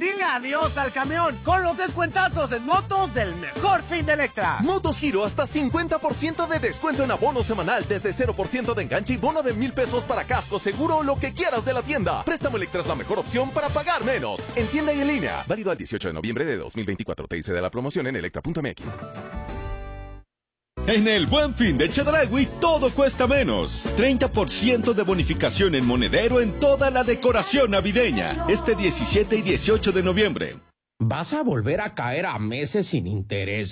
Dile adiós al camión con los descuentazos en motos del mejor fin de Electra. Motos Giro hasta 50% de descuento en abono semanal desde 0% de enganche y bono de 1,000 pesos para casco, seguro o lo que quieras de la tienda. Préstamo Electra es la mejor opción para pagar menos. En tienda y en línea. Válido al 18 de noviembre de 2024. Te dice de la promoción en electra.mx. En el Buen Fin de Chedraui todo cuesta menos. 30% de bonificación en monedero en toda la decoración navideña. Este 17 y 18 de noviembre. ¿Vas a volver a caer a meses sin interés?